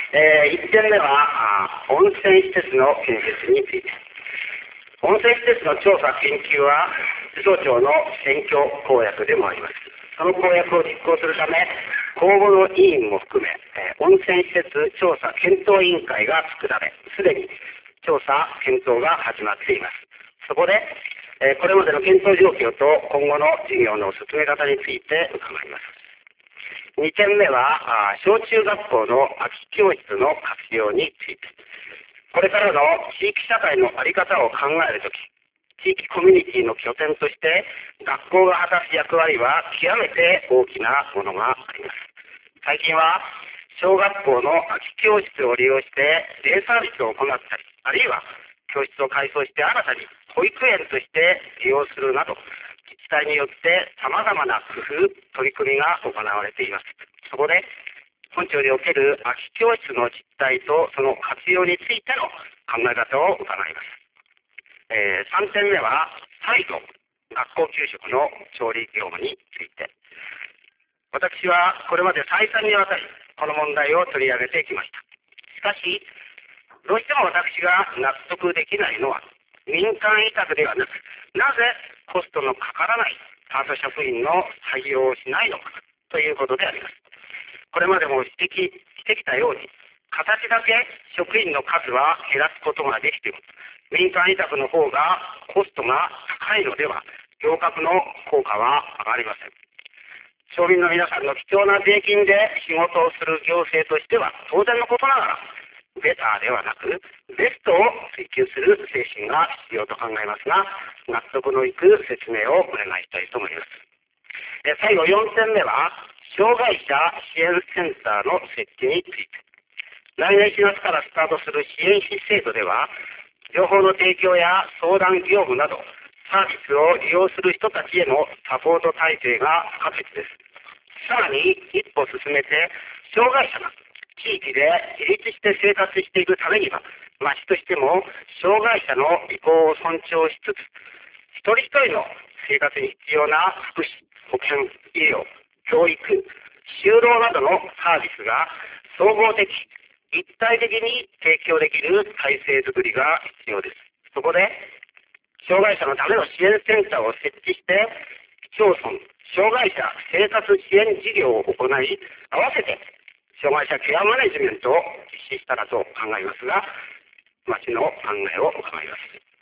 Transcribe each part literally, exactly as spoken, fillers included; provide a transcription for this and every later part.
えー、いってんめは温泉施設の建設について。温泉施設の調査研究は地総庁の選挙公約でもあります。その公約を実行するため、公募の委員も含め、えー、温泉施設調査検討委員会が作られ、すでに調査検討が始まっています。そこで、えー、これまでの検討状況と今後の事業の進め方について伺います。にてんめは小中学校の空き教室の活用について。これからの地域社会の在り方を考えるとき、地域コミュニティの拠点として学校が果たす役割は極めて大きなものがあります。最近は小学校の空き教室を利用してデイサービスを行ったり、あるいは教室を改装して新たに保育園として利用するなど、自治体によって様々な工夫、取り組みが行われています。そこで本庁における空き教室の実態とその活用についての考え方を伺います。えー、さんてんめは再度学校給食の調理業務について。私はこれまで再三にわたりこの問題を取り上げてきました。しかしどうしても私が納得できないのは、民間委託ではなく、なぜコストのかからないパート職員の採用をしないのかということであります。これまでも指摘してきたように、形だけ職員の数は減らすことができても、民間委託の方がコストが高いのでは、行革の効果は上がりません。町民の皆さんの貴重な税金で仕事をする行政としては当然のことながら、ベターではなくベストを追求する精神が必要と考えますが、納得のいく説明をお願いしたいと思います。え最後よんてんめは障害者支援センターの設置について。来年しがつからスタートする支援費制度では、情報の提供や相談業務などサービスを利用する人たちへのサポート体制が不可欠です。さらに一歩進めて、障害者が地域で自立して生活していくためには、町としても障害者の意向を尊重しつつ、一人一人の生活に必要な福祉、保健、医療、教育、就労などのサービスが総合的、一体的に提供できる体制づくりが必要です。そこで、障害者のための支援センターを設置して、市町村、障害者生活支援事業を行い、合わせて障害者ケアマネジメントを実施したらと考えますが、町の考えを伺います。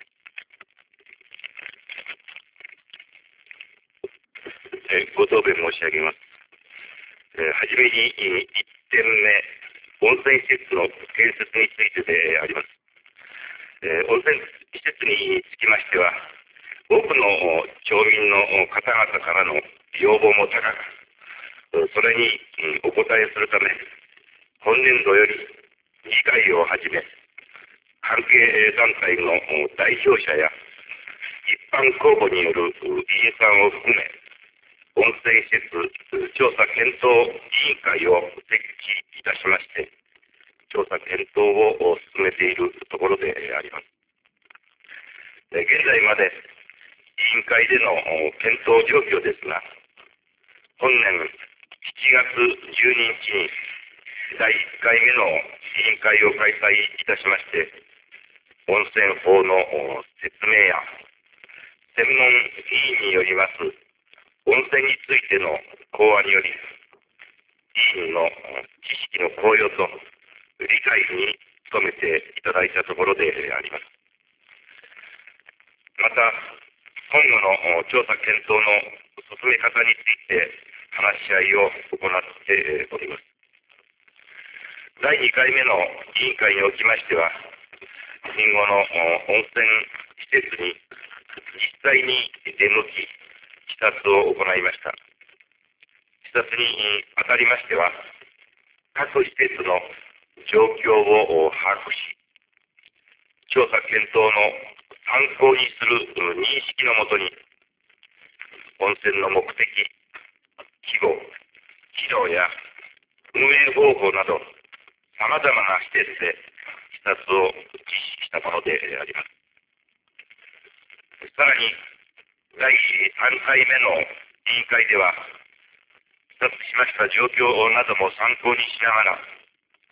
えご答弁申し上げます。えはじめにいってんめ、温泉施設の建設についてであります。え温泉施設につきましては、多くの町民の方々からの要望も高く、それにお応えするため、本年度より議会をはじめ、関係団体の代表者や一般公募による委員さんを含め、温泉施設調査検討委員会を設置いたしまして、調査検討を進めているところであります。現在まで委員会での検討状況ですが、本年しちがつじゅうににちにだいいっかいめの委員会を開催いたしまして、温泉法の説明や専門委員によります温泉についての講話により、委員の知識の高揚と理解に努めていただいたところであります。また、今後の調査検討の進め方について話し合いを行っております。だいにかいめの委員会におきましては、今後の温泉施設に実際に出向き、視察を行いました。視察にあたりましては、各施設の状況を把握し、調査検討の参考にする認識のもとに、温泉の目的、規模、機能や運営方法など、さまざまな施設で視察を実施したものであります。さらに、だいさんかいめの委員会では、視察しました状況なども参考にしながら、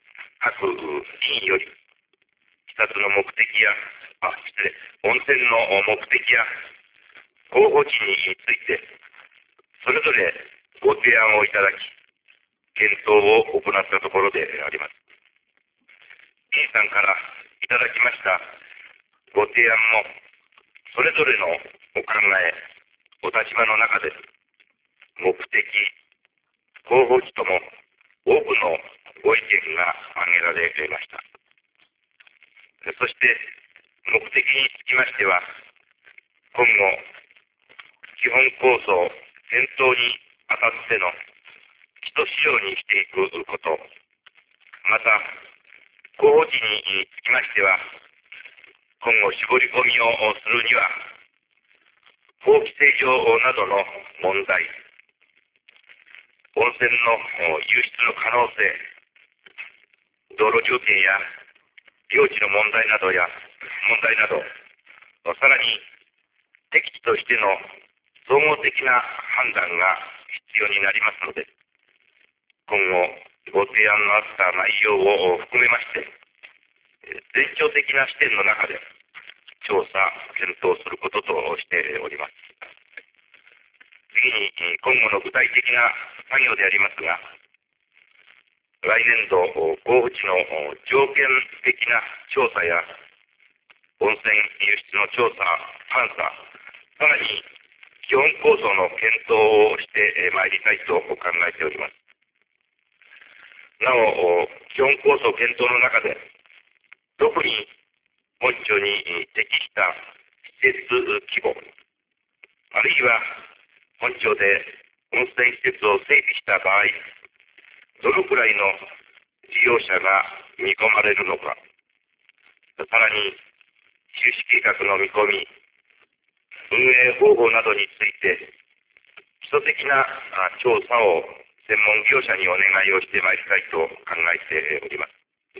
各委員より、視察の目的や、あ、失礼、温泉の目的や候補地について、それぞれご提案をいただき、検討を行ったところであります。委員さんからいただきましたご提案も、それぞれのお考え、お立場の中で、目的、候補地とも多くのご意見が挙げられました。そして、目的につきましては、今後、基本構想検討にあたっての基礎資料にしていくこと、また、候補地につきましては、今後絞り込みをするには、法規制上などの問題、温泉の湧出の可能性、道路条件や用地の問題などや問題など、さらに適地としての総合的な判断が必要になりますので、今後ご提案のあった内容を含めまして、全長的な視点の中で調査、検討することとしております。次に、今後の具体的な作業でありますが、来年度、候補地の条件的な調査や、温泉輸出の調査、監査、さらに基本構想の検討をしてまいりたいと考えております。なお、基本構想検討の中で、特に本庁に適した施設規模、あるいは本庁で温泉施設を整備した場合、どのくらいの事業者が見込まれるのか、さらに収支計画の見込み、運営方法などについて、基礎的な調査を専門業者にお願いをしてまいりたいと考えております。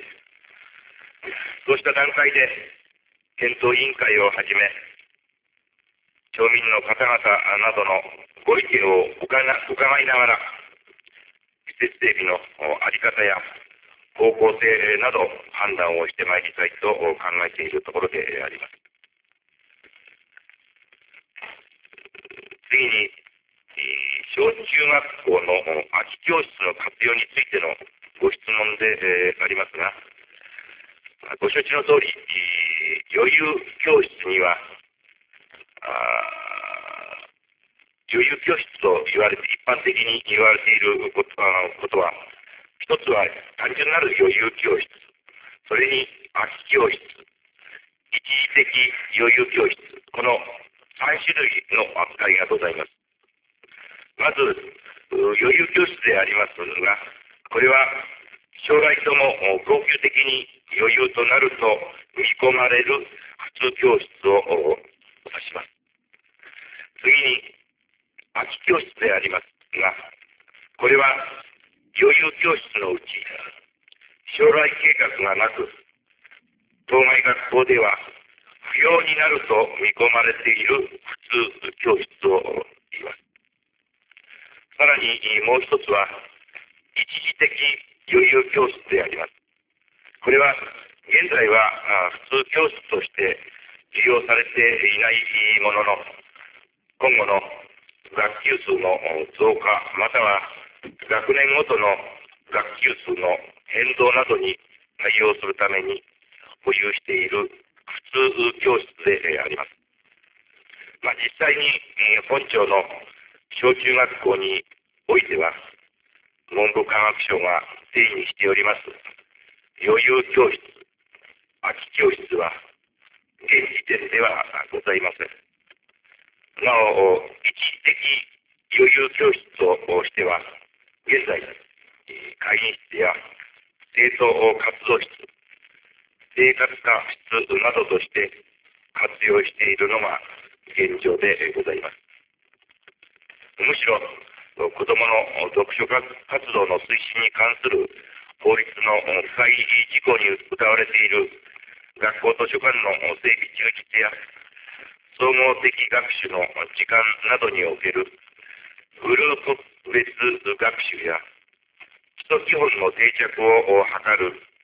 そうした段階で、検討委員会をはじめ、町民の方々などのご意見を伺いながら、施設整備の在り方や方向性など判断をしてまいりたいと考えているところであります。次に、小中学校の空き教室の活用についてのご質問でありますが、ご承知の通り、余裕教室には、余裕教室と言われて、一般的に言われていることことは、一つは単純なる余裕教室、それに空き教室、一時的余裕教室、このさん種類の扱いがございます。まず、余裕教室でありますが、これは将来とも恒久的に余裕となると見込まれる普通教室を指します。次に、空き教室でありますが、これは余裕教室のうち、将来計画がなく、当該学校では不要になると見込まれている普通教室を言います。さらにもう一つは、一時的余裕教室であります。これは現在は普通教室として利用されていないものの、今後の学級数の増加、または学年ごとの学級数の変動などに対応するために保有している普通教室であります。まあ、実際に本庁の小中学校においては、文部科学省が定義しております余裕教室、空き教室は現時点ではございません。なお、一時的余裕教室としては、現在、会議室や生徒活動室、生活科室などとして活用しているのが現状でございます。むしろ、子どもの読書活動の推進に関する法律の付帯事項に謳われている学校図書館の整備充実や総合的学習の時間などにおけるグループ別学習や基礎基本の定着を図る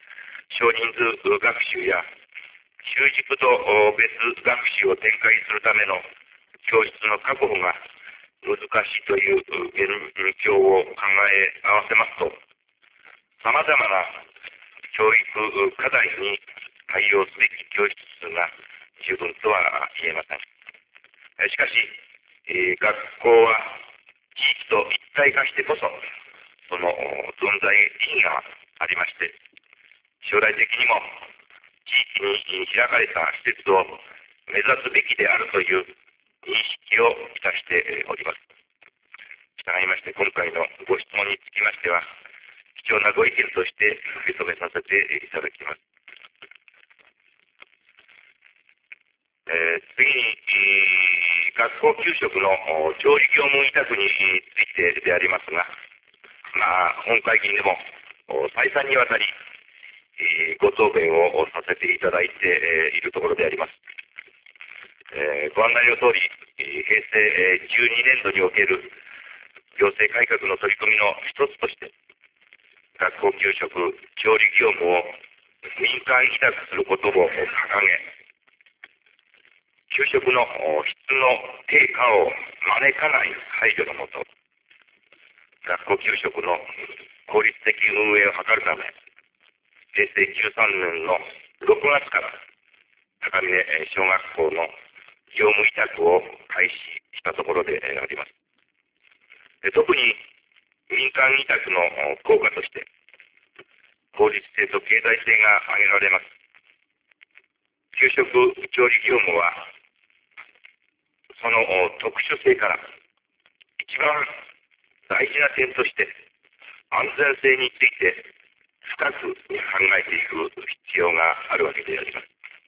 少人数学習や習熟と別学習を展開するための教室の確保が難しいという現況を考え合わせますと、様々な教育課題に対応すべき教室数が十分とは言えません。しかし、えー、学校は地域と一体化してこそ、その存在意義がありまして、将来的にも地域に開かれた施設を目指すべきであるという認識をいたしております。従いまして、今回のご質問につきましては、貴重なご意見として受け止めさせていただきます。えー、次に、えー、学校給食の調理業務委託についてでありますが、まあ、本会議でも再三にわたり、えー、ご答弁をさせていただいて、えー、いるところであります。えー、ご案内の通り、平成じゅうにねんどにおける行政改革の取り組みの一つとして、学校給食調理業務を民間委託することを掲げ、給食の質の低下を招かない配慮のもと、学校給食の効率的運営を図るため、平成じゅうさんねんのろくがつから高峰小学校の業務委託を開始したところであります。特に民間委託の効果として、効率性と経済性が挙げられます。給食調理業務は、その特殊性から一番大事な点として、安全性について深く考えていく必要があるわけであります。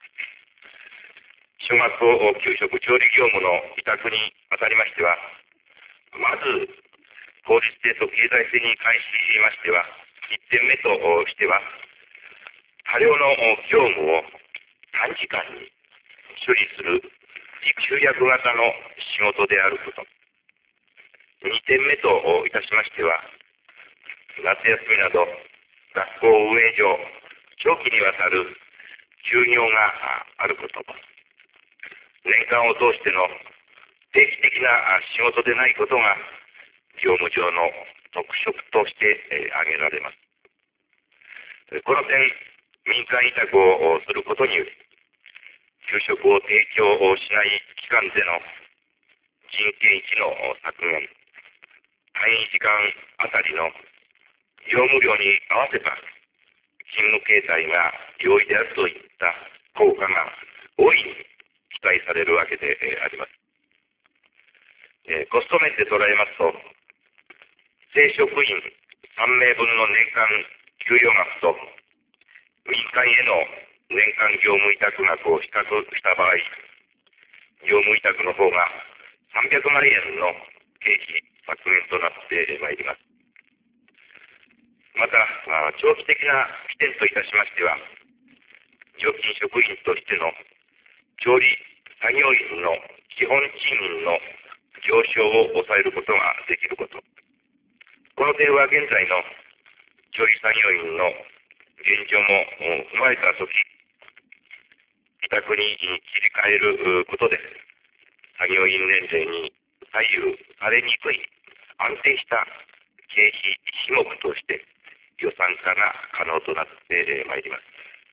小学校給食調理業務の委託にあたりましては、まず効率性と経済性に関しましては、いってんめとしては、多量の業務を短時間に処理する集約型の仕事であること。にてんめといたしましては、夏休みなど学校運営上、長期にわたる休業があること。年間を通しての定期的な仕事でないことが業務上の特色として挙げられます。この点、民間委託をすることにより、給食を提供しない期間での人件費の削減、単位時間あたりの業務量に合わせた勤務形態が容易であるといった効果が大いに期待されるわけであります。えー、コスト面で捉えますと、正職員さんめいぶんの年間給与額と民間への年間業務委託額を比較した場合、業務委託の方がさんびゃくまんえんの経費削減となってまいります。また、長期的な視点といたしましては、常勤職員としての調理作業員の基本賃金の上昇を抑えることができること。この点は現在の調理作業員の現状も踏まえたとき、委託に切り替えることで、作業員年齢に左右されにくい安定した経費費目として予算化が可能となってまいります。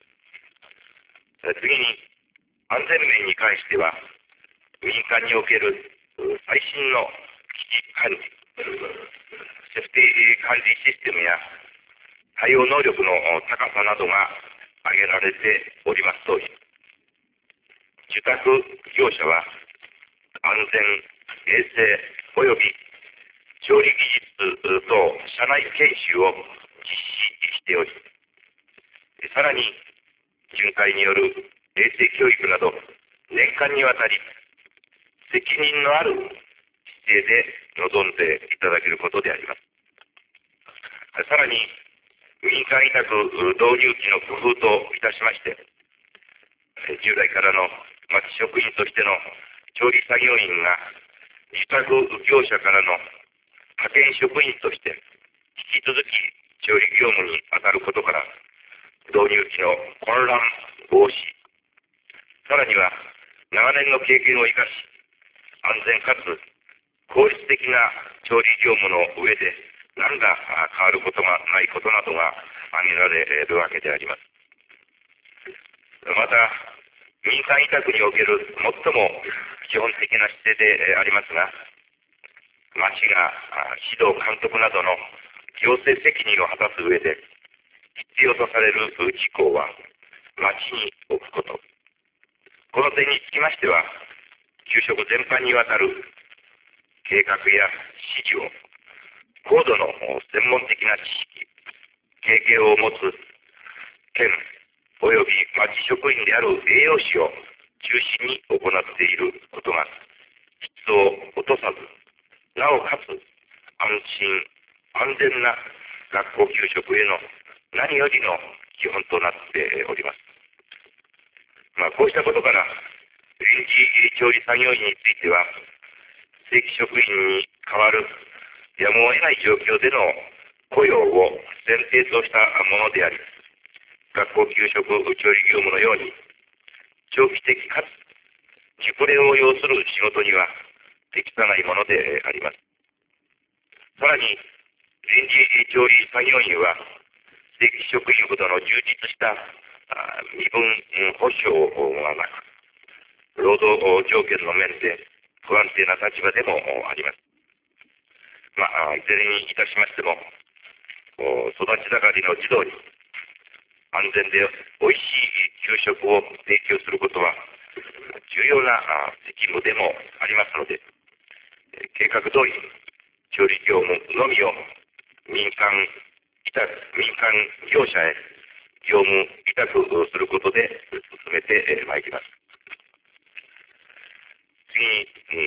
次に、安全面に関しては、民間における最新の危機管理、セーフティ管理システムや対応能力の高さなどが挙げられております通り、受託業者は安全、衛生及び調理技術等社内研修を実施しており、さらに巡回による衛生教育など年間にわたり責任のある姿勢で臨んでいただけることであります。さらに民間委託導入期の工夫といたしまして、従来からの町職員としての調理作業員が受託業者からの派遣職員として引き続き調理業務に当たることから、導入期の混乱防止、さらには長年の経験を生かし、安全かつ効率的な調理業務の上で何ら変わることがないことなどが挙げられるわけであります。また、民間委託における最も基本的な姿勢でありますが、町が指導監督などの行政責任を果たす上で必要とされる事項は町に置くこと。この点につきましては、給食全般にわたる計画や指示を高度の専門的な知識、経験を持つ県及び町職員である栄養士を中心に行っていることが質を落とさず、なおかつ安心安全な学校給食への何よりの基本となっております。まあ、こうしたことから臨時調理作業員については、正規職員に代わるやむを得ない状況での雇用を前提としたものであり、学校給食調理業務のように長期的かつ熟練を要する仕事には適さないものであります。さらに臨時調理作業員は正規職員ほどの充実した身分保障がなく、労働条件の面で不安定な立場でもあります。まあ、いずれにいたしましても、育ち盛りの児童に安全でおいしい給食を提供することは重要な責務でもありますので、計画通り調理業務のみを民間委託民間業者へ業務委託することで進めてまいります。次に、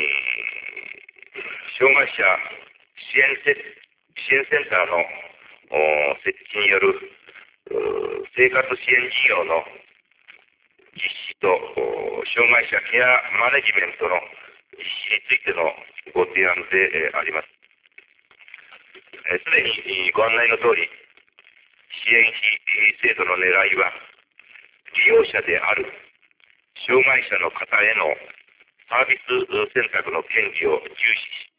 障害者支援セ支援センターの設置による生活支援事業の実施と障害者ケアマネジメントの実施についてのご提案であります。すでにご案内の通り、支援費制度の狙いは、利用者である障害者の方へのサービス選択の権利を重視し、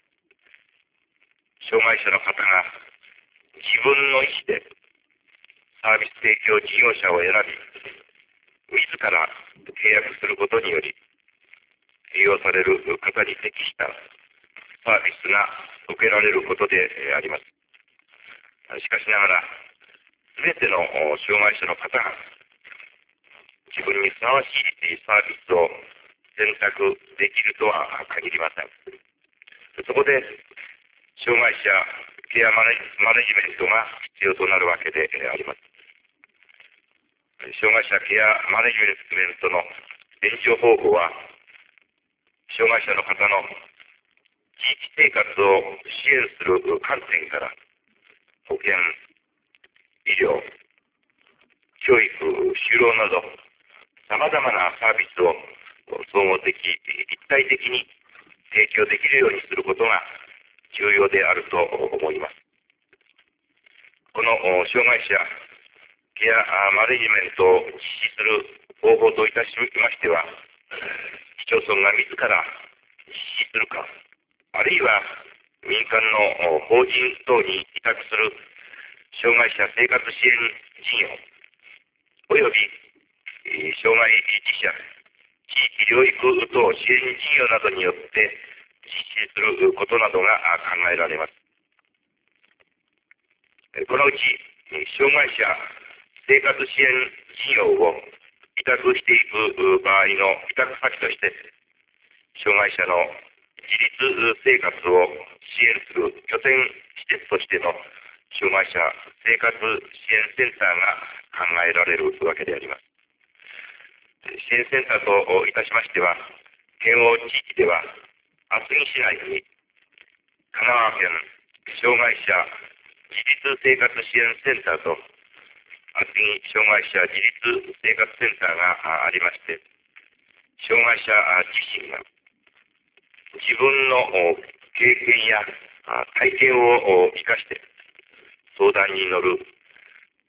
障害者の方が自分の意思でサービス提供事業者を選び、自ら契約することにより、利用される方に適したサービスが受けられることであります。しかしながら、すべての障害者の方が自分にふさわしいサービスを選択できるとは限りません。そこで、障害者ケアマネ、マネジメントが必要となるわけであります。障害者ケアマネジメントの援助方法は、障害者の方の地域生活を支援する観点から、保健、医療、教育、就労など、様々なサービスを総合的、一体的に提供できるようにすることが重要であると思います。この障害者ケアマネジメントを実施する方法といたしましては、市町村が自ら実施するか、あるいは民間の法人等に委託する障害者生活支援事業、および障害自社、地域療育等支援事業などによって実施することなどが考えられます。このうち、障害者生活支援事業を委託していく場合の委託先として、障害者の自立生活を支援する拠点施設としての障害者生活支援センターが考えられるわけであります。支援センターといたしましては、県央地域では厚木市内に香川県障害者自立生活支援センターと厚木障害者自立生活センターがありまして、障害者自身が自分の経験や体験を生かして相談に乗るピ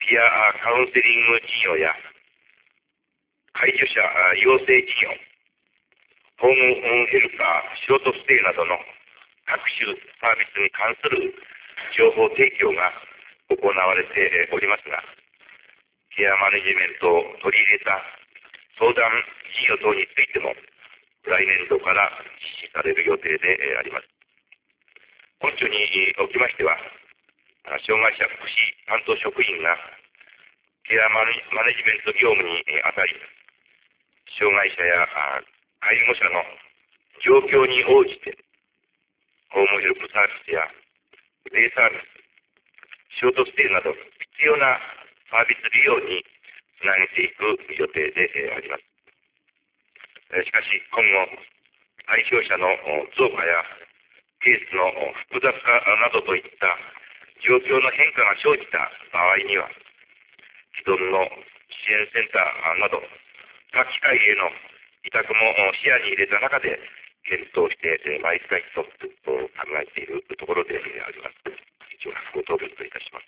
市やカウンセリング事業や介助者養成事業、ホームヘルパー、ショートステイなどの各種サービスに関する情報提供が行われておりますが、ケアマネジメントを取り入れた相談事業等についても来年度から実施される予定であります。本庁におきましては、障害者福祉担当職員がケアマネジメント業務にあたり、障害者や介護者の状況に応じて、ホームヘルプサービスやデイサービス、ショートステイなど必要なサービス利用につなげていく予定であります。しかし今後、対象者の増加やケースの複雑化などといった状況の変化が生じた場合には、既存の支援センターなど各機会への委託も視野に入れた中で検討してまいりたいと考えているところであります。以上、ご答弁といたします。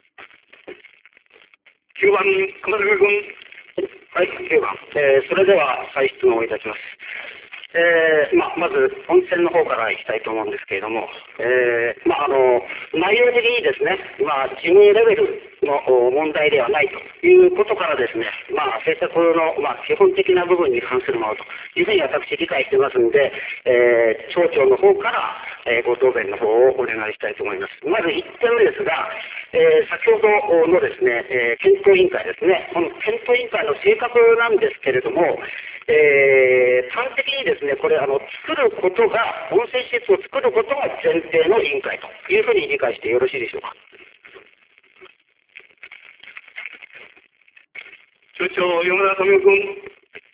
きゅうばん、熊崎君。はい、きゅうばん。えー、それでは再質問をいたします。えーまあ、まず温泉の方からいきたいと思うんですけれども、えーまあ、あの内容的にですね、まあ、事務レベルの問題ではないということからですね、まあ、政策の、まあ、基本的な部分に関するものというふうに私理解していますので、えー、町長の方から、えー、ご答弁の方をお願いしたいと思います。まずいってんめですが、えー、先ほどのですね、えー、検討委員会ですね、この検討委員会の性格なんですけれども、えー、端的にですね、これあの作ることが、温泉施設を作ることが前提の委員会というふうに理解してよろしいでしょうか。 町長、山田富夫君。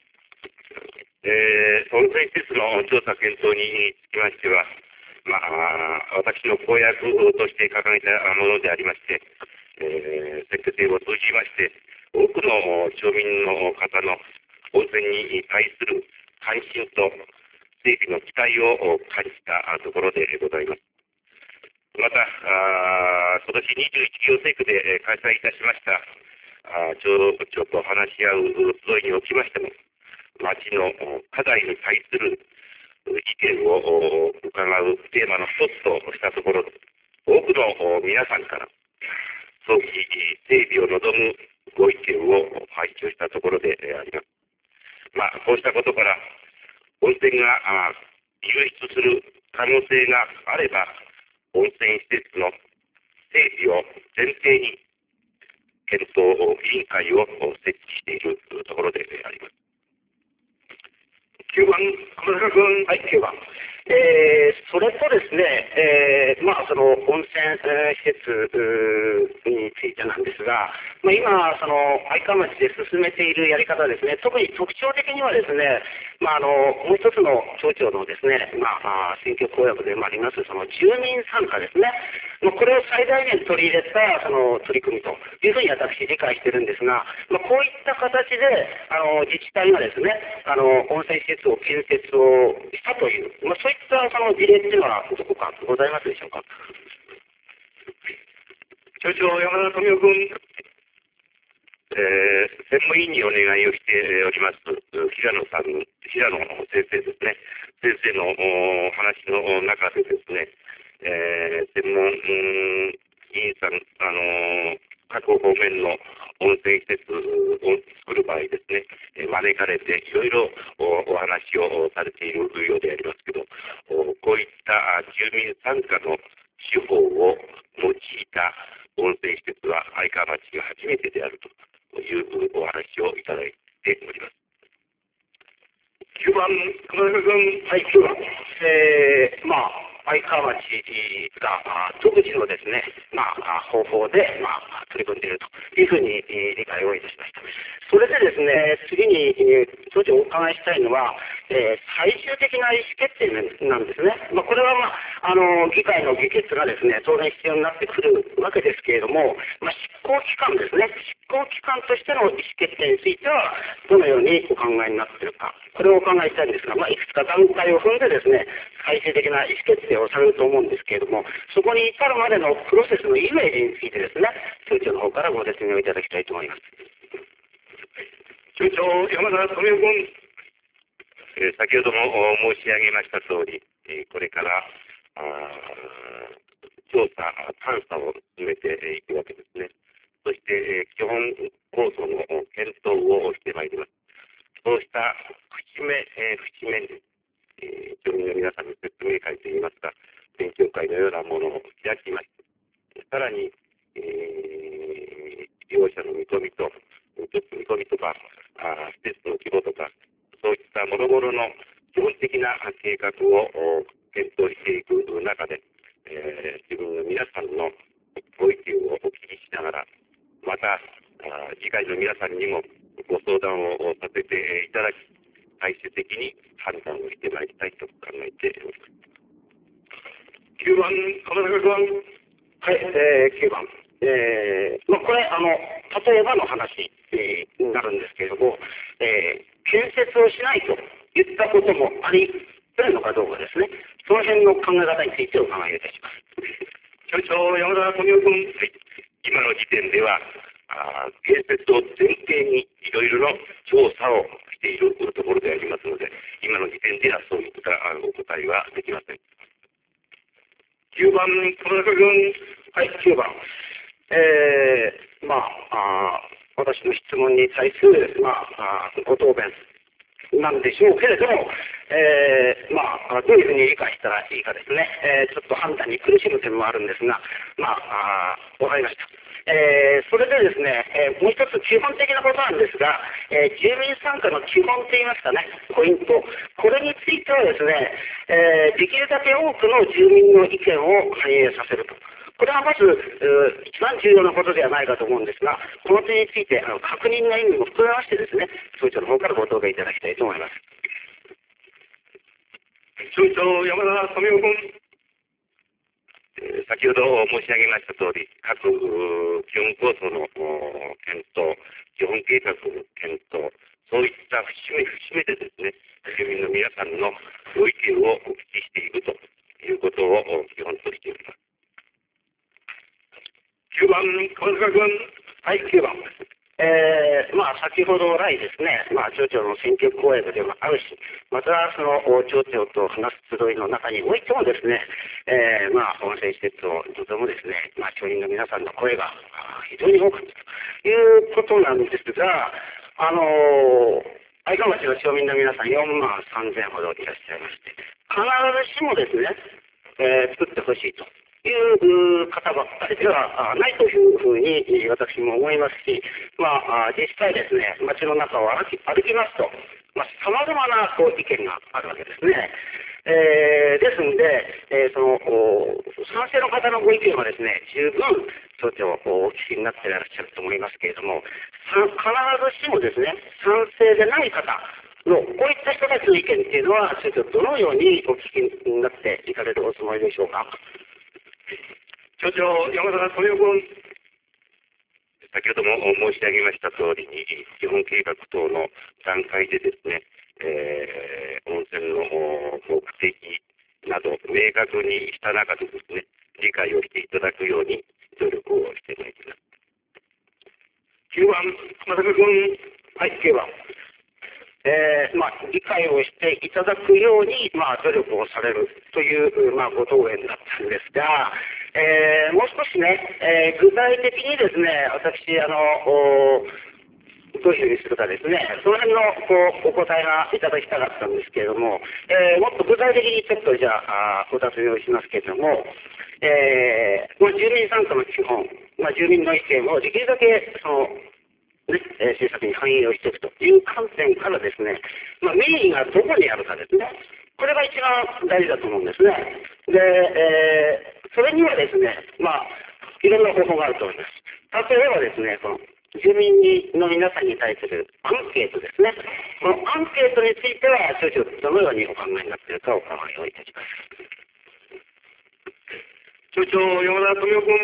えー、温泉施設の調査検討につきましては、まあ、私の公約として掲げたものでありまして、えー、設計を通じまして、多くの町民の方の温泉に対する関心と整備の期待を感じたところでございます。また、あ今年にじゅういち行政区で開催いたしましたあ町長と話し合う集いにおきましても、町の課題に対する意見を伺うテーマの一つとしたところ、多くの皆さんから早期整備を望むご意見を拝聴したところであります。まあ、こうしたことから、温泉が流出する可能性があれば、温泉施設の整備を前提に検討委員会を設置しているところであります。 きゅうばん、熊崎君。はい、きゅうばん。えー、それとですね、えー、まあ、その温泉、えー、施設についてなんですが、まあ、今、その愛川町で進めているやり方ですね、特に特徴的にはですね、まあ、あのもう一つの町長のですね、まあ、選挙公約でもあります、その住民参加ですね、まあ、これを最大限取り入れたその取り組みというふうに私、理解しているんですが、まあ、こういった形であの自治体がですね、あの温泉施設を建設をしたという、まあ、そういったその事例っていうのはどこかございますでしょうか。 町長、山田富夫君。えー、専務委員にお願いをしております平野さん、平野先生ですね、先生のお話の中でですね、えー、専門委員さん、あのー、各方面の温泉施設を作る場合ですね、えー、招かれていろいろお話をされているようでありますけど、こういった住民参加の手法を用いた温泉施設は愛川町が初めてであるというお話をいただいております。 きゅうばん、熊崎君。はい、きゅうばん。えー、まあ、愛川町が独自のですね、まあ、方法で、まあ、取り組んでいるというふうに理解をいたしました。それでですね、次に、町長お伺いしたいのは、えー、最終的な意思決定なんですね。まあ、これは、まあ、 あの、議会の議決がですね、当然必要になってくるわけですけれども、まあ、執行機関ですね、執行機関としての意思決定については、どのようにお考えになっているか、これをお考えしたいんですが、まあ、いくつか段階を踏んでですね、最終的な意思決定をされると思うんですけれども、そこに至るまでのプロセスのイメージについてですね、町長の方からご説明をいただきたいと思います。 町長、山田富夫君、えー、先ほども申し上げました通り、えー、これから調査、探査を進めていくわけですね。そして、えー、基本構想の検討をしてまいります。そうした節目、えー、節目に、えー、町民の皆さんの説明会といいますか、勉強会のようなものを開きまして、さらに、えー、利用者の見込みと、見込みとか、あ施設の規模とか、そういったもろもろの基本的な計画を検討していく中で、えー、自分の皆さんのご意見をお聞きしながら、また、議会の皆さんにもご相談をさせていただき、最終的に判断をしてまいりたいと考えております。きゅうばん、鎌中君。 はい、えー、きゅうばん。えーまあ、これあの、例えばの話、えー、になるんですけれども、えー、建設をしないと言ったこともあり得るのかどうかですね、その辺の考え方についてお考えいたします。 町長、山田富夫君、はい、今の時点では、あ建設を前提にいろいろな調査をしているところでありますので、今の時点ではそういったお答えはできません。きゅうばん、鎌中君。 はい、きゅうばん。えー、まあ、あ私の質問に対する、まあ、あご答弁なんでしょうけれども、えー、まあ、どういうふうに理解したらいいかですね、えー、ちょっと判断に苦しむ点もあるんですが、まあ、あわかりました。えー、それでですね、えー、もう一つ基本的なことなんですが、えー、住民参加の基本といいますかね、ポイント、これについてはですね、えー、できるだけ多くの住民の意見を反映させると。これはまず、一番重要なことではないかと思うんですが、この点についてあの確認の意味も含めましてですね、町長の方からご答弁いただきたいと思います。 町長、山田富夫君。先ほど申し上げました通り、各基本構想の検討、基本計画の検討、そういった節目節目でですね、住民の皆さんのご意見をお聞きしていくということを基本としております。きゅうばん、鎌塚君。 はい、きゅうばん。えー、まあ、先ほど来ですね、まあ、町長の選挙公約でもあるし、またその町長と話す集いの中においてもですね、えー、まあ、温泉施設をとてもですね、まあ、町民の皆さんの声が非常に多かったということなんですが、あのー、愛川町の町民の皆さんよんまんさんぜんほどいらっしゃいまして、必ずしもですね、えー、作ってほしいと。いう方ばっかりではないというふうに私も思いますし、まあ、実際ですね、街の中を歩き歩きますと、まあ、様々なこう意見があるわけですね。えー、ですので、えー、その賛成の方のご意見はですね、十分町長お聞きになっていらっしゃると思いますけれども、必ずしもですね、賛成でない方のこういった人たちの意見っていうのは、町長どのようにお聞きになっていかれるおつもりでしょうか。 町長、山田富夫君。先ほども申し上げました通りに、基本計画等の段階でですね、えー、温泉の目的など明確にした中でですね、理解をしていただくように努力をしてまいります。きゅうばん、鎌坂君。 はい、きゅうばん。えーまあ、理解をしていただくように、まあ、努力をされるという、まあ、ご答弁だったんですが、えー、もう少しね、えー、具体的にですね、私、あの、どういうふうにするかですね、その辺のこうお答えがいただきたかったんですけれども、えー、もっと具体的にちょっとじゃあ、あお尋ねをしますけれども、えーまあ、住民参加の基本、まあ、住民の意見をできるだけそのね、えー、政策に反映をしていくという観点からですね、まあ、メインがどこにあるかですね、これが一番大事だと思うんですね。で、えー、それにはですね、まあ、いろんな方法があると思います。例えばですね、この住民にの皆さんに対するアンケートですね、このアンケートについては、少々どのようにお考えになっているかお考えをいたします。 町長、山田富夫君、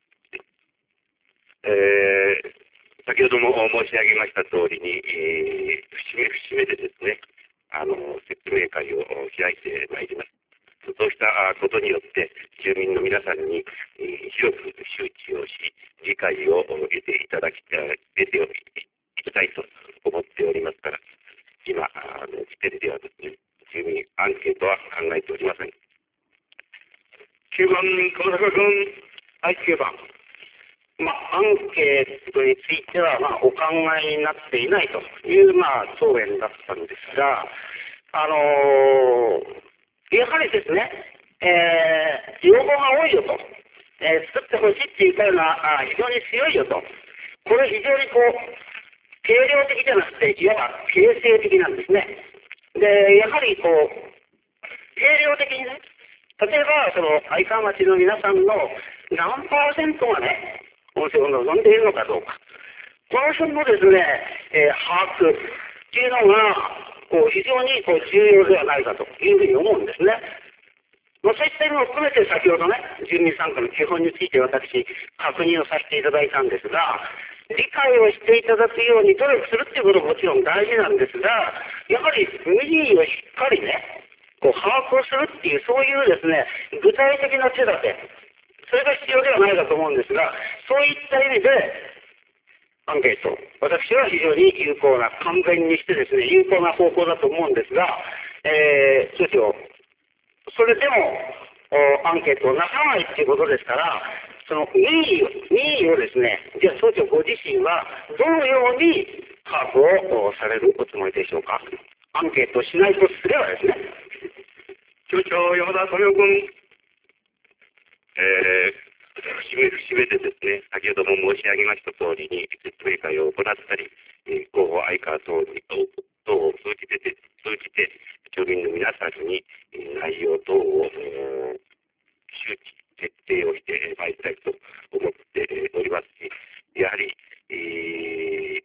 えー、先ほども申し上げました通りに、えー、節目節目でですね、あの、説明会を開いてまいります。そうしたことによって、住民の皆さんに、えー、広く周知をし、理解を得ていただきたい、得ていきたいと思っておりますから、今、あの時点ではですね、住民アンケートは考えておりません。きゅうばん、小坂君。 はい、きゅうばん。まあ、アンケートについては、まあ、お考えになっていないという、まあ、答弁だったんですが、あのー、やはりですね、えー、要望が多いよと、えー、作ってほしいっていう声があ非常に強いよと、これ非常にこう、定量的じゃなくて、いわば形成的なんですね。で、やはりこう、定量的にね、例えば、その、愛川町の皆さんの何パーセントがね、温泉を望んでいるのかどうか。この辺のですね、えー、把握っていうのが、こう、非常にこう重要ではないかというふうに思うんですね。まあ、そういった意味も含めて先ほどね、住民参加の基本について私、確認をさせていただいたんですが、理解をしていただくように努力するっていうことももちろん大事なんですが、やはり民意をしっかりね、こう把握をするっていう、そういうですね、具体的な手立て、それが必要ではないかと思うんですが、そういった意味で、アンケート、私は非常に有効な、完全にしてですね、有効な方法だと思うんですが、えー、少々、それでも、アンケートをなさないということですから、その民意を、民意をですね、じゃあ総長ご自身はどのように把握をされるおつもりでしょうか。アンケートをしないとすればですね。 町長、山田富夫君、えー、節目節目でですね、先ほども申し上げました通りに、説明会を行ったり、広報相川等に等を通じて、通じて、住民の皆さんに内容等を周知、徹底をしてまいりたいと思っておりますし、やはり、えー、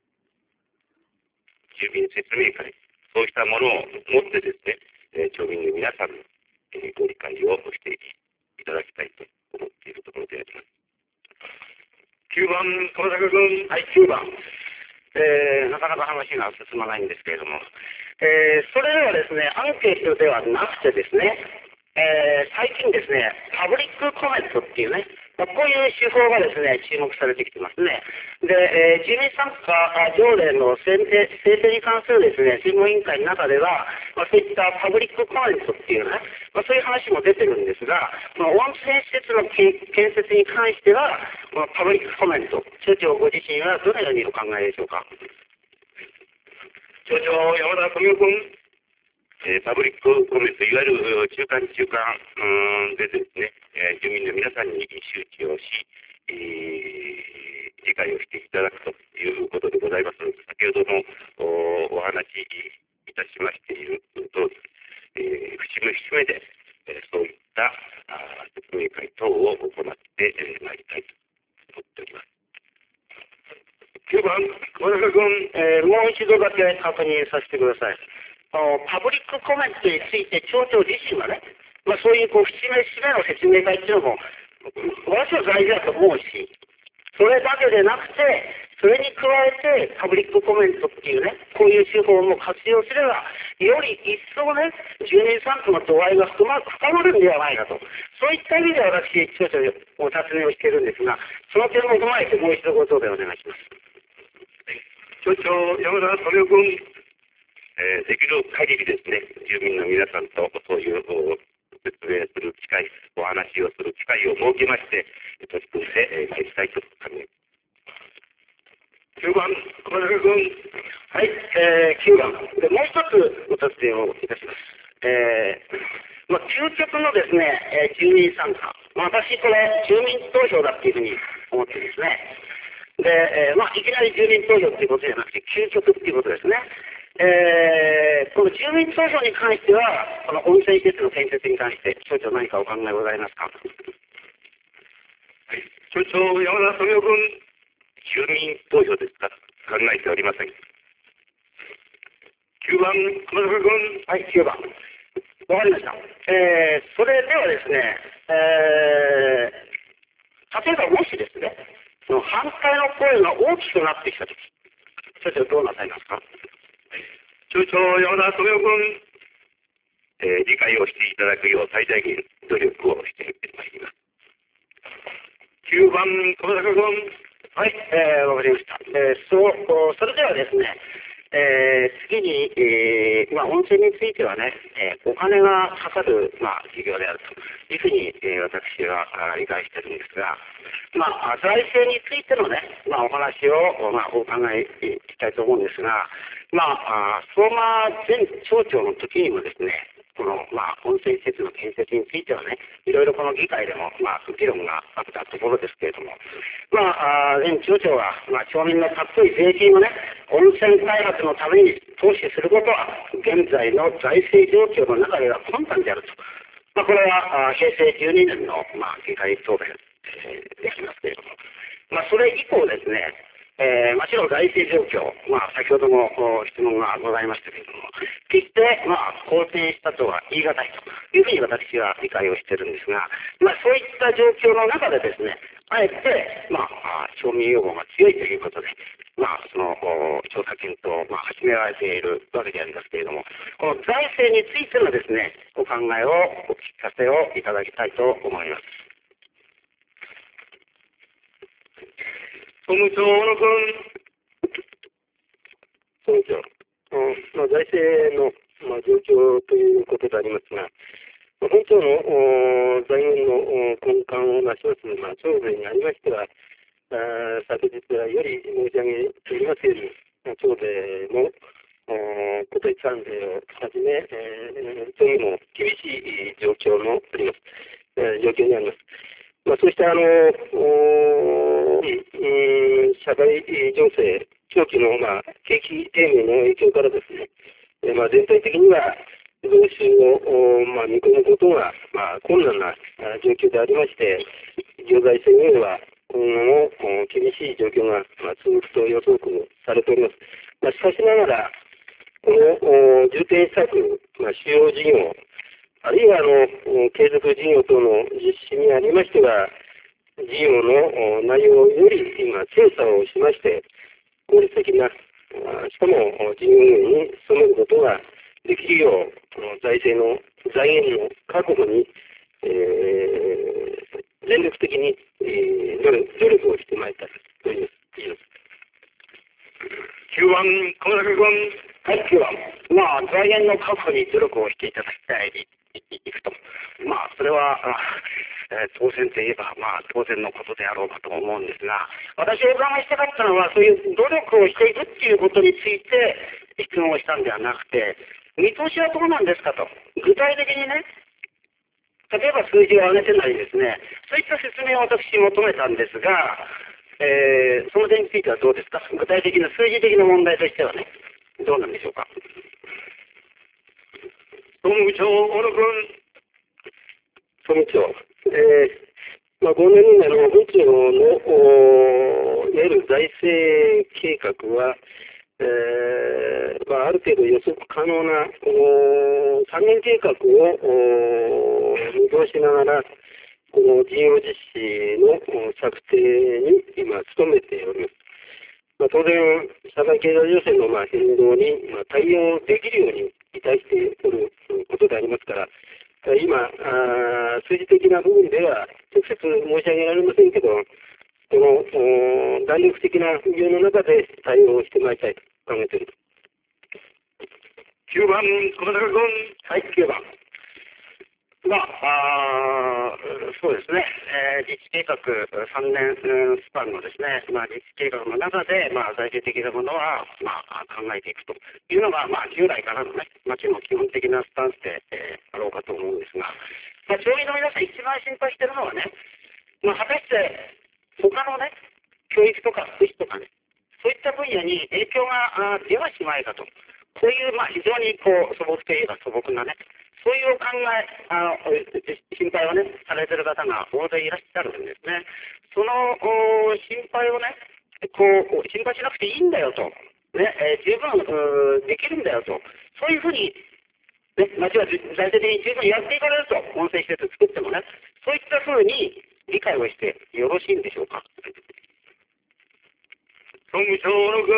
住民説明会、そうしたものをもってですね、住民の皆さんのご理解をしていただきたいと思っているところであります。きゅうばん、小坂君。 はい、きゅうばん。えー、なかなか話が進まないんですけれども、えー、それではですね、アンケートではなくてですね、えー、最近ですね、パブリックコメントっていうね、まあ、こういう手法がですね、注目されてきてますね。で、えー、住民参加条例の制定制定に関するですね、専門委員会の中では、まあ、そういったパブリックコメントっていうね、まあ、そういう話も出てるんですが、この温泉施設の建設に関しては、このパブリックコメント、町長ご自身はどのようにお考えでしょうか。 町長、山田富夫君。えー、パブリックコメント、いわゆる中間中間でですね、えー、住民の皆さんに周知をし、えー、理解をしていただくということでございます。先ほども お, お話しいたしましている通り、えー、節目節目で、えー、そういったあ説明会等を行ってまいりたいと思っております。きゅうばん、小坂君、 えー、もう一度だけ確認させてください。パブリックコメントについて町長自身はね、まあ、そういうこう節目節目の説明会っていうのも私は大事だと思うし、それだけでなくて、それに加えてパブリックコメントっていうね、こういう手法も活用すれば、より一層ね、住民参加の度合いが深ま深まるんではないかと、そういった意味で私、町長にお尋ねをしているんですが、その点も踏まえてもう一度ご答弁お願いします。 町長、山田富夫君。えー、できる限りですね、住民の皆さんとそういう説明する機会、お話をする機会を設けまして、取り組んでまいりたいと考えます。きゅうばん、小坂君。 はい、えー、きゅうばん。で、もう一つご説明をいたします。えー、まあ、究極のですね、えー、住民参加。まあ、私、これ、住民投票だっていうふうに思ってるんですね。で、えー、まあ、いきなり住民投票っていうことじゃなくて、究極っていうことですね。えー、この住民投票に関しては、この温泉施設の建設に関して、町長何かお考えございますか。 はい、町長、山田富夫君、住民投票ですか、考えておりません。きゅうばん、小坂君。 はい、きゅうばん。 わかりました。えー、それではですね、えー、例えばもしですね、その反対の声が大きくなってきたとき、それでどうなさいますか？ 中長山田富夫君、えー、理解をしていただくよう最大限努力をしてまいります。きゅうばん、小坂君。 はい、えー、わかりました。えー、そう、それではですね、えー、次に、えー、まあ、温泉についてはね、えー、お金がかかる、まあ、事業であるというふうに、えー、私はあ理解しているんですが、まあ、財政についてのね、まあ、お話を、まあ、お伺いしたいと思うんですが、まあ、あ相馬前町長の時にもですね、この、まあ、温泉施設の建設についてはね、いろいろこの議会でも、まあ、議論があったところですけれども、まあ、あ前町長は、まあ、町民のたっぷり税金をね、温泉開発のために投資することは、現在の財政状況の中では困難であると。まあ、これは、あ平成じゅうにねんの、まあ、議会答弁、えーできますけれども、まあ、それ以降ですね、えー、もちろん財政状況、まあ、先ほども質問がございましたけれども、決して、まあ、好転したとは言い難いというふうに私は理解をしているんですが、まあ、そういった状況の中でですね、あえて、まあ、町民要望が強いということで、まあ、その調査検討を、まあ、始められているわけでありますけれども、この財政についてのですね、お考えをお聞かせをいただきたいと思います。 総務長、小野君。 総務長、まあ、財政の、まあ、状況ということでありますが、まあ、本庁の財源の根幹をなします、まあ、長兵にありましては、あ昨日より申し上げておりますように、長兵も今年さん税をはじめ、えー、というも厳しい状況のあります、えー、状況にあります。まあ、そうしたあの社会情勢、長期の、まあ、景気低迷の影響からですね、えーまあ、全体的には増収を、まあ、見込むことが、まあ、困難な状況でありまして、行財政には今後も厳しい状況が、まあ、続くと予測されております。まあ、しかしながら、この重点施策、まあ、主要事業、あるいはあの継続事業等の実施にありましては、事業の内容より今、精査をしまして、効率的な、しかも事業運営に努めることができるよう、財政の財源の確保に、えー、全力的に、えー、努力をしてまいりたいということです。 きゅうばん、小坂君。 はい、きゅうばん。まあ、財源の確保に努力をしていただきたい、い, いくと。まあ、それは、えー、当然といえば、まあ、当然のことであろうかと思うんですが、私がお伺いしたかったのは、そういう努力をしていくっていうことについて質問をしたんではなくて、見通しはどうなんですかと。具体的にね、例えば数字を上げてないですね、そういった説明を私求めたんですが、えー、その点についてはどうですか？具体的な数字的な問題としてはね、どうなんでしょうか？ 総務長、小野君。 総務長、えーまあ、ごねん以内の本庁のいわゆる財政計画は、えーまあ、ある程度予測可能なさんねん計画を見通しながら、この事業実施の策定に今、努めております。まあ、当然、社会経済情勢のまあ変動にまあ対応できるように期待しておることでありますから、今、あ数字的な部分では直接申し上げられませんけど、この弾力的な運用の中で対応してまいりたいと考えている。 きゅうばん、小坂君。 はい、きゅうばん。まあ、あそうですね、えー、実地計画さんねんスパンのですね、まあ、実地計画の中で、まあ、財政的なものは、まあ、考えていくというのが、まあ、従来からのね、町の基本的なスタンスで、えー、あろうかと思うんですが、まあ、町民の皆さん一番心配しているのはね、まあ、果たして他のね、教育とか福祉とかね、そういった分野に影響が出はしまいかと、こういう、まあ、非常にこう素朴といえば素朴なね、そういう考え、あの心配をね、されている方が大勢いらっしゃるんですね。その心配をね、こう、心配しなくていいんだよと、ね、えー、十分できるんだよと、そういうふうにね、町は財政的に十分やっていかれると、温泉施設作ってもね、そういったふうに理解をしてよろしいんでしょうか。 総務省の軍、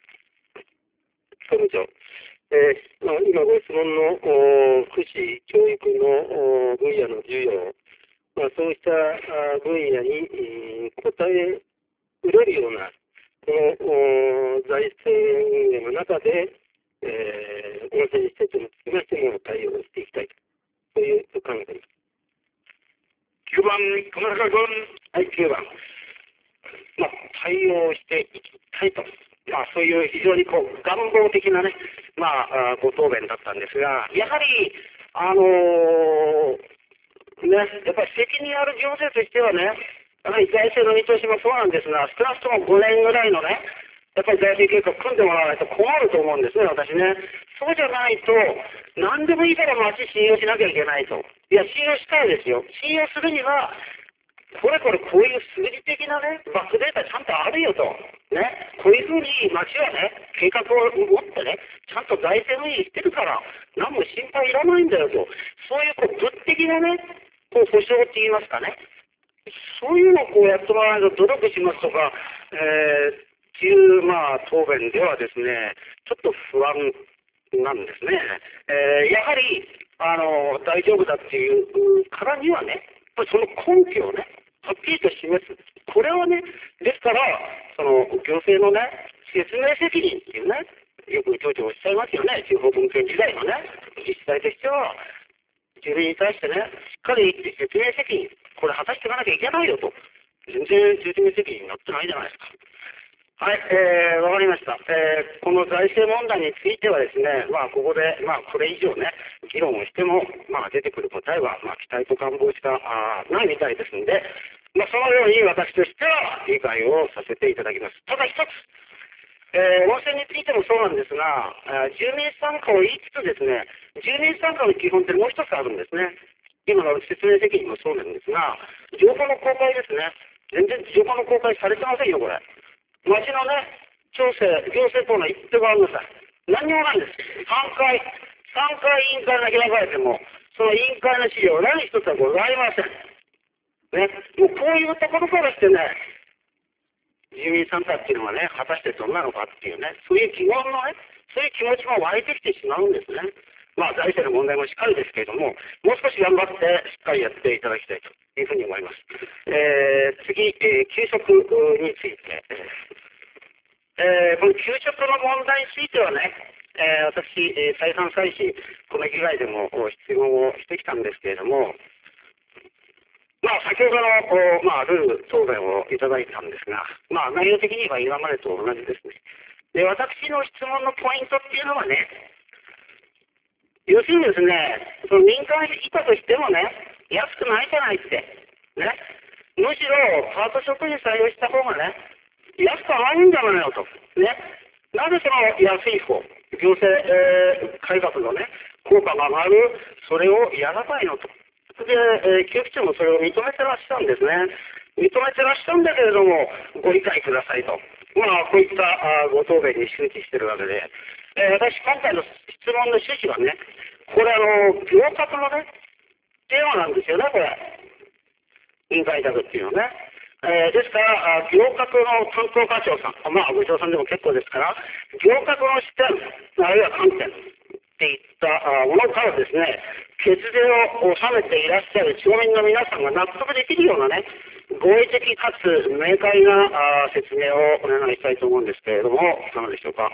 総務長、えーまあ、今ご質問の福祉、教育の分野の需要、まあ、そうした分野に、えー、応えうれるような、この財政運営の中で、えー、温泉施設につきましても対応していきたいと、そういう考えです。 きゅうばん、熊坂君。 はい、きゅうばん。まあ、対応していきたいと。まあ、そういう非常にこう願望的なね、まあ、ご答弁だったんですが、やはり、あのー、ね、やっぱり責任ある行政としてはね、やはり財政の見通しもそうなんですが、少なくともごねんぐらいのね、やっぱり財政計画組んでもらわないと困ると思うんですね、私ね。そうじゃないと、何でもいいから町信用しなきゃいけないと。いや、信用したいですよ。信用するには、これこれこういう数字的なね、バックデータちゃんとあるよと。ね、こういうふうに町はね、計画を持ってね、ちゃんと財政運営してるから、何も心配いらないんだよと。そういうこう物的なね、こう保証って言いますかね。そういうのをこうやってもらわないと努力しますとか、えー、っていう、まあ、答弁ではですね、ちょっと不安なんですね。えー、やはり、あの、大丈夫だっていうからにはね、その根拠をね、はっきりと示す。これはね、ですから、その行政のね、説明責任っていうね、よく町長おっしゃいますよね、地方分権時代のね、自治体としては、住民に対してね、しっかり説明責任、これ果たしていかなきゃいけないよと。全然説明責任になってないじゃないですか。はい、えー、わかりました。えー、この財政問題についてはですね、まあ、ここで、まあ、これ以上ね、議論をしても、まあ、出てくる答えは、まあ、期待と願望しかあないみたいですので、まあ、そのように私としては理解をさせていただきます。ただ一つ、えー、温泉についてもそうなんですが、住民参加を言いつつですね、住民参加の基本ってもう一つあるんですね。今の説明責任もそうなんですが、情報の公開ですね。全然情報の公開されてませんよ、これ。町のね、調整、行政等の言ってごらんなさい。何にもないんです。さんかい、さんかい委員会が開かれても、その委員会の資料、何一つはございません。ね、もうこういうところからしてね、住民参加っていうのはね、果たしてどんなのかっていうね、そういう疑問のね、そういう気持ちも湧いてきてしまうんですね。まあ、財政の問題もしっかりですけれども、もう少し頑張ってしっかりやっていただきたいというふうに思います。えー、次、えー、給食について。えー、この給食の問題についてはね、えー、私、えー、再三再四、この議会でも質問をしてきたんですけれども、まあ、先ほどの、まあ、ルール答弁をいただいたんですが、まあ、内容的には今までと同じですね。で、私の質問のポイントっていうのはね、要するにですね、その民間委託してもね、安くないじゃないって。ね。むしろ、パート職員採用した方がね、安く上がるんじゃないのと。ね。なぜその安い方、行政、えー、改革のね、効果が上がる、それをやらないのと。で、えー、教育長もそれを認めてらっしゃるんですね。認めてらっしゃるんだけれども、ご理解くださいと。まあ、こういったあご答弁に周知してるわけで、えー、私、今回の質問の趣旨はね、これあの、行革のね、テーマなんですよね、これ。委員会委託っていうのね。えー、ですから、行革の担当課長さん、まあ、部長さんでも結構ですから、行革の視点、あるいは観点っていったものからですね、血税を納めていらっしゃる町民の皆さんが納得できるようなね、合理的かつ明快なあ説明をお願いしたいと思うんですけれども、いかがでしょうか。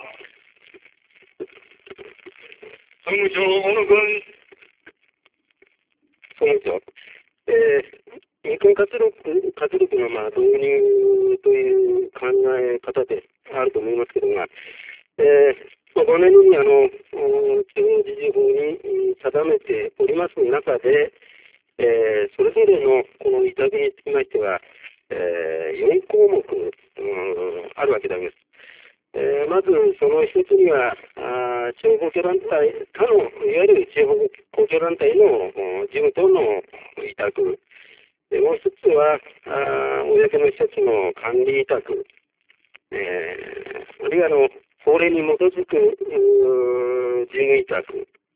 総務省、小野君。 総務長。えー民間活力、活力のまあ導入という考え方であると思いますけども、えー、ごねんにあの地方自治法に定めております中で、えー、それぞれのこの委託につきましては、えー、よん項目、うん、あるわけであります。えー、まずその一つには、あ地方公共団体、他のいわゆる地方公共団体の事務等の委託。でもう一つは、あ公の施設の管理委託、えー、あるいはあの法令に基づく事務委託、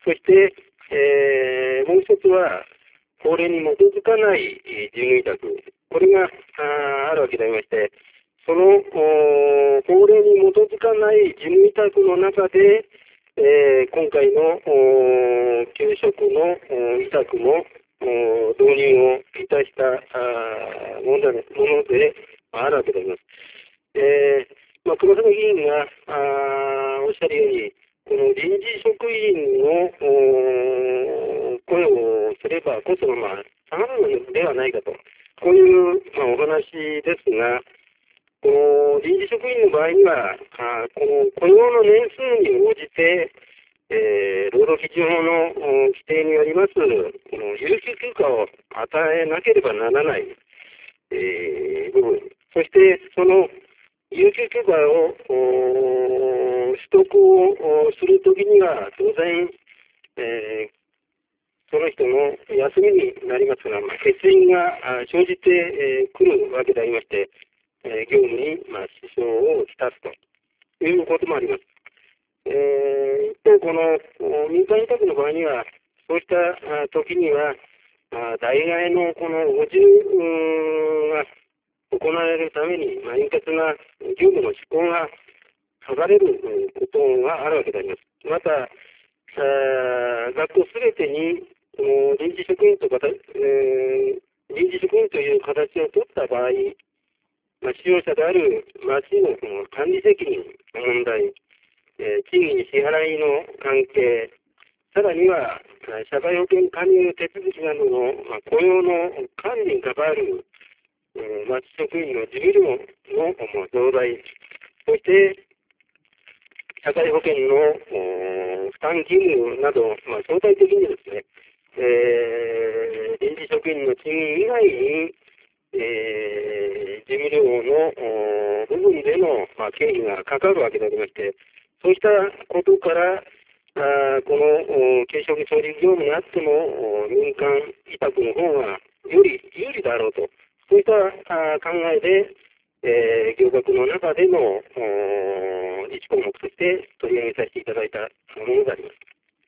そして、えー、もう一つは、法令に基づかない事務委託、これがああるわけでありまして、その法令に基づかない事務委託の中で、えー、今回の給食の委託も導入をいたしたものであるわけであります。えーまあ、黒崎議員があおっしゃるように、この臨時職員の声をすればコストがまあ下がるのではないかと、こういう、まあ、お話ですが、この臨時職員の場合には、あこの雇用の年数に応じて、えー、労働基準法の規定によります、この有給休暇を与えなければならない、えー、部分、そしてその有給休暇を取得をするときには、当然、えー、その人の休みになりますが、まあ、欠員が生じてくるわけでありまして、えー、業務に、まあ、支障をきたすということもあります。えー、一方、この民間委託の場合には、そうした時には、代替のこの補充が行われるために、まあ、円滑な業務の施行が図れることがあるわけであります。また、学校すべてにこの臨時職員とか、えー、臨時職員という形を取った場合、まあ、使用者である町のこの管理責任の問題、えー、賃金支払いの関係、さらには社会保険加入手続きなどの、まあ、雇用の管理に関わる、えー、町職員の事務量の増大、そして社会保険の負担義務など、まあ、相対的にですね、えー、臨時職員の賃金以外に、えー、事務量の部分での、まあ、経費がかかるわけでありまして、そうしたことから、あこの給食調理業務にあっても、民間委託の方がより有利であろうと、そういったあ考えで、えー、行学の中での一項目として取り上げさせていただいたものであります。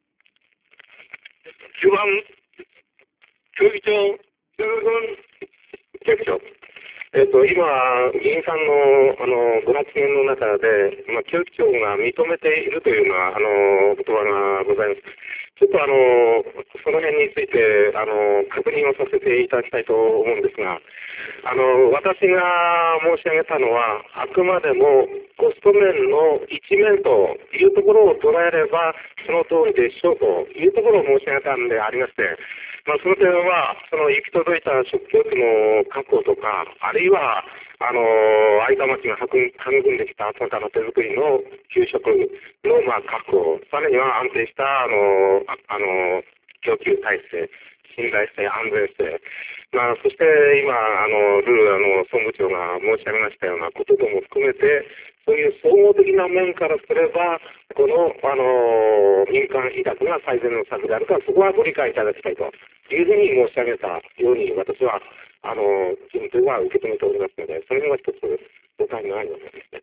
きゅうばん、教育長、数分、局長。えっと、今、議員さんの、あの、ご発言の中で、まあ、教育長が認めているというような、あの、言葉がございます。ちょっとあの、その辺について、あの、確認をさせていただきたいと思うんですが、あの、私が申し上げたのは、あくまでもコスト面の一面というところを捉えれば、その通りでしょうというところを申し上げたんでありまして、まあ、その点は、その行き届いた食教育の確保とか、あるいは、あの、愛川町が育んできたその他の手作りの給食の、まあ、確保、さらには安定した、あの、ああの、供給体制、信頼性、安全性、まあ、そして今、あの、ルーあの、総務長が申し上げましたようなこととも含めて、そういう総合的な面からすれば、この、あの、民間委託が最善の策であるから、そこはご理解いただきたいというふうに申し上げたように、私は、あの、自分は受け止めておりますので、それが一つ、ご会がありますね。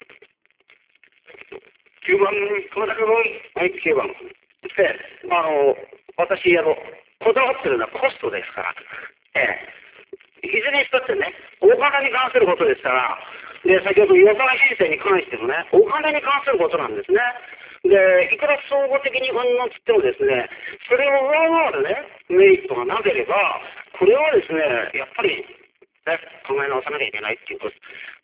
きゅうばん、熊田君、はい、きゅうばん。で、あの、私、あの、こだわってるのはコストですから、ええ、いずれにしたってね、お金に関することですから、で、先ほど予算編成に関してもね、お金に関することなんですね。で、いくら総合的にうんのつってもですね、それを上回るね、メリットがなければ、これはですね、やっぱり、ね、考え直さなきゃいけないっていうこと。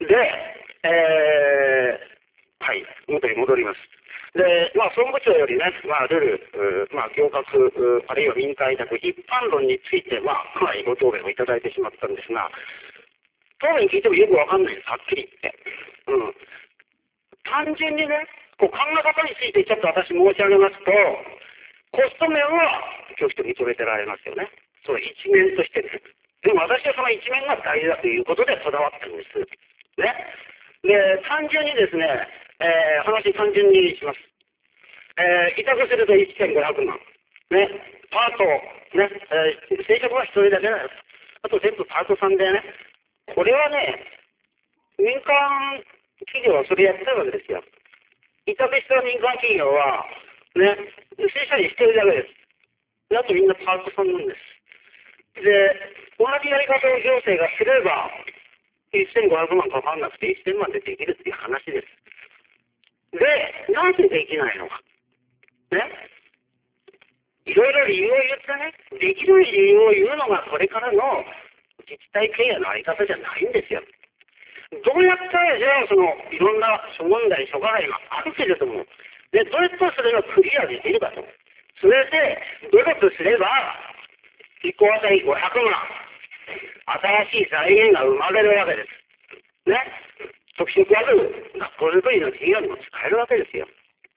で、えー、はい、元に戻ります。で、まあ、総務長よりね、まあ、ルール、まあ、行革、あるいは民間委託、一般論については、かなりご答弁をいただいてしまったんですが、答弁聞いてもよくわかんないです、はっきり言って。うん。単純にね、こう考え方についてちょっと私申し上げますと、コスト面は教師と認めてられますよね。その一面としてね。でも私はその一面が大事だということでこだわってるんです。ね。で、単純にですね、えー、話単純にします。えー、委託するといちせんごひゃくまん。ね。パート、ね。えー、正職は一人だけだよ。あと全部パートさんでね。これはね、民間企業はそれやってるわけですよ。委託した民間企業は、ね、正社員してるだけです。 で、あとみんなパートさんなんです。で、同じやり方を行政がすれば、せんごひゃくまんかかんなくてせんまんでできるっていう話です。で、なんでできないのか。ね。いろいろ理由を言ってね、できない理由を言うのがこれからの自治体経営のあり方じゃないんですよ。どうやったら、じゃあ、その、いろんな諸問題、諸課題があるけれども、で、どうやったらそれがクリアできるかと。それで、努力すれば、いっこあたりごひゃくまん、新しい財源が生まれるわけです。ね。特色ある学校づくりの事業にも使えるわけですよ。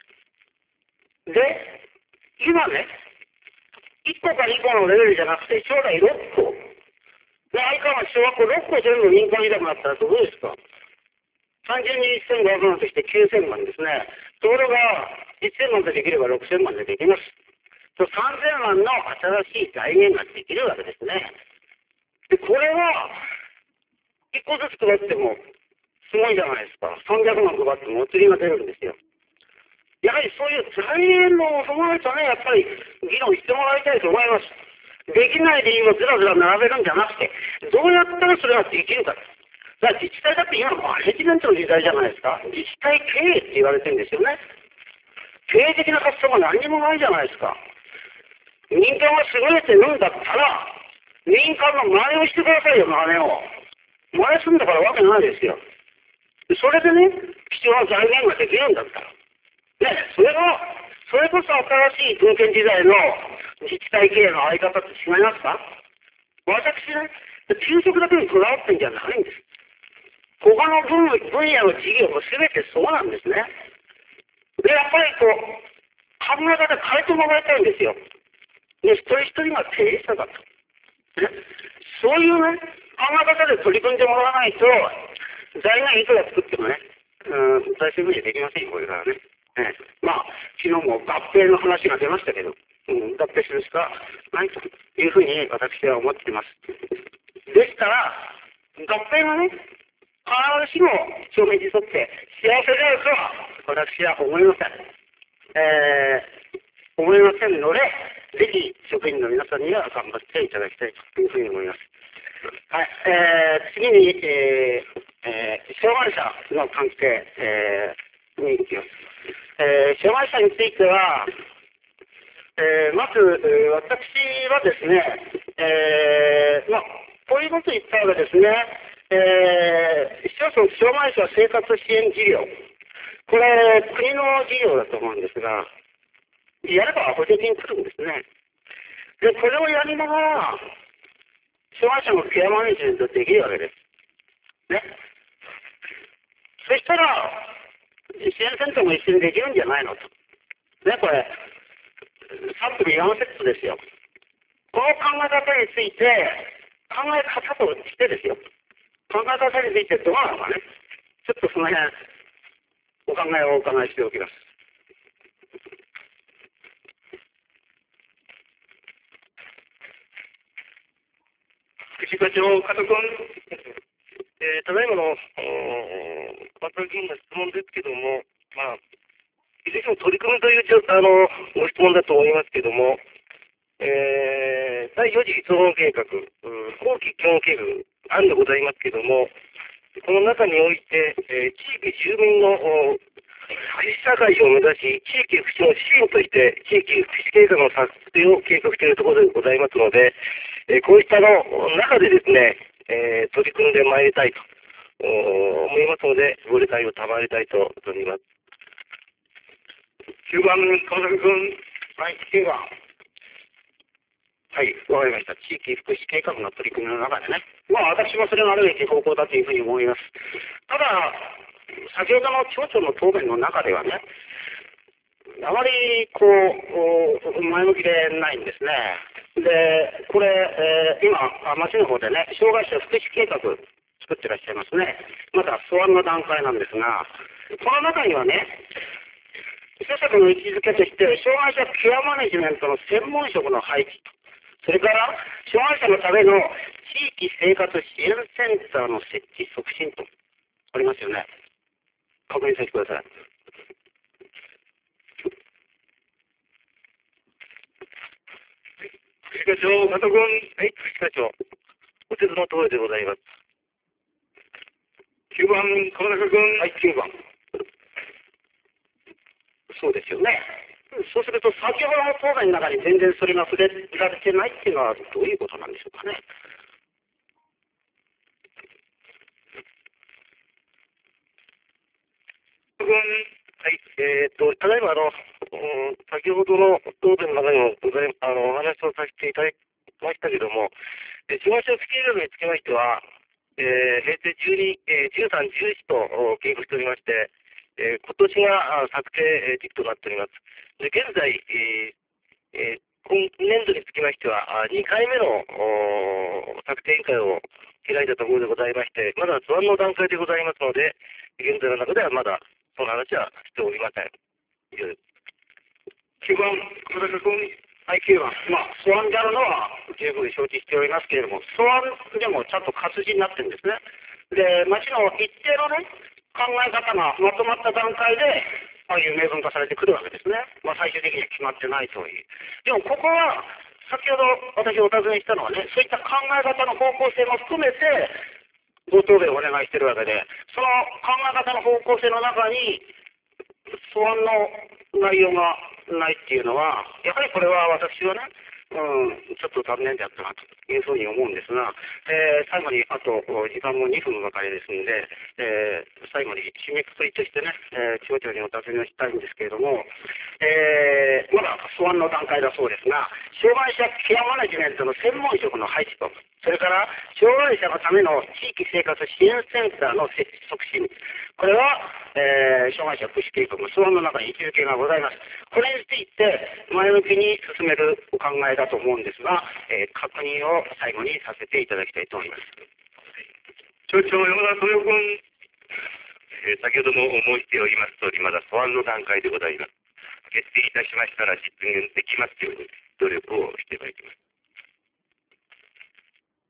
で、今ね、いっこかにこのレベルじゃなくて、将来ろっこ。で、相変わらず小学校ろっこ全部民間委託になったらどうですか。単純にせんごひゃくまんとしてきゅうせんまんですね。ところが、せんまんでできればろくせんまんでできます。とさんぜんまんの新しい財源ができるわけですね。で、これは、いっこずつ配っても、すごいじゃないですか。さんびゃくまん配ってもお釣りが出るんですよ。やはりそういう財源のを踏まえたね、やっぱり議論してもらいたいと思います。できない理由をずらずら並べるんじゃなくて、どうやったらそれができるか。だから自治体だって今マネジメントの時代じゃないですか。自治体経営って言われてるんですよね。経営的な発想が何にもないじゃないですか。民間が優れてるんだったら、民間の真似をしてくださいよ、真似を。真似するんだからわけないですよ。それでね、必要な財源ができるんだったら。ね、それが、それこそ新しい文献時代の自治体経営のあり方と違いますか。私ね、給食だけにこだわってんじゃないんです。他の分分野の事業も全てそうなんですね。で、やっぱりこう、考え方変えてもらいたいんですよ。で、一人一人が経営者だと。ね、そういうね、考え方で取り組んでもらわないと、財源いくら作ってもね、うん、財政分野できませんよ、これからね。ね、まあ、昨日も合併の話が出ましたけど、うん、合併するしかないというふうに私は思っています。ですから、合併がね、必ずしも正面に沿って幸せであるとは私は思いません。えー、思いませんので、ぜひ職員の皆さんには頑張っていただきたいというふうに思います。はい、えー、次に、えーえー、障害者の関係、えー、に行きます。えー、障害者については、えー、まず、えー、私はですね、えー、まあ、こういうこと言ったらですね、えー、市町村障害者生活支援事業、これ、国の事業だと思うんですが、やれば補助金来るんですね。で、これをやりながら、障害者のケアマネジメントできるわけです。ね。そしたら、支援センターも一緒にできるんじゃないのと。ね、これ、さん組ワンセットですよ。この考え方について、考え方としてですよ。考え方についてどうなのかね。ちょっとその辺、お考えをお伺いしておきます。 副課長、加藤君、えー、ただいまの松田議員の質問ですけども、まあ、いずれにも取り組むというあのご質問だと思いますけども、えー、だいよん次総合計画、後期基本計画、案でございますけども、この中において、えー、地域住民の福祉社会を目指し、地域福祉の支援として、地域福祉計画の策定を計画しているところでございますので、えー、こういったの中でですね、えー、取り組んでまいりたいと思いますので、ご理解を賜りたいと存じます。きゅうばん、川崎君。 はい、きゅうばん。はい、わかりました。地域福祉計画の取り組みの中でね。まあ、私もそれがあるべき方向だというふうに思います。ただ、先ほどの町長の答弁の中ではね、あまりこう、前向きでないんですね。で、これ、えー、今、町の方でね、障害者福祉計画作ってらっしゃいますね。まだ素案の段階なんですが、この中にはね、施策の位置づけとして、障害者ケアマネジメントの専門職の配置と、それから、障害者のための地域生活支援センターの設置促進とありますよね。確認させてください。 課長、加藤君、はい、副課長、お手の通りでございます。きゅうばん、川中君。 はい、きゅうばん。そうですよね。そうすると、先ほどの答弁の中に全然それが触れられてないっていうのはどういうことなんでしょうかね。 君、はい、えー、っと、ただいま、あの、うん、先ほどの答弁の中にもございあのお話をさせていただきましたけども、え司法書スケールにつきましては、えー、平成じゅうに、えー、じゅうさん、じゅうよんと計画しておりまして、えー、今年があ策定時期となっております。で現在、えーえー、今年度につきましては、あにかいめのお策定委員会を開いたところでございまして、まだ素案の段階でございますので、現在の中ではまだその話はしておりません。以上です。 きゅうばん、小高君。はい、きゅうばん。まあ、素案であるのは十分承知しておりますけれども、素案でもちゃんと活字になってるんですね。で、町の一定のね、考え方がまとまった段階で、ああいう明文化されてくるわけですね。まあ、最終的には決まってないという。でも、ここは、先ほど私お尋ねしたのはね、そういった考え方の方向性も含めて、ご答弁をお願いしているわけで、その考え方の方向性の中に、素案の内容がないっていうのは、やはりこれは私はね、うん、ちょっと残念であったなというふうに思うんですが、えー、最後にあと時間もにふんばかりですので、えー、最後に締めくくりとしてね、えー、気象庁にお尋ねをしたいんですけれども、えー、まだ素案の段階だそうですが、障害者ケアマネジメントの専門職の配置と、それから障害者のための地域生活支援センターの設置促進、これは、えー、障害者福祉計画の素案の中に位置づけがございます。これについて前向きに進めるお考えだと思うんですが、えー、確認を最後にさせていただきたいと思います。 町長、山田豊君、えー、先ほども申しておりますとおり、まだ素案の段階でございます。決定いたしましたら実現できますように努力をしてまいります。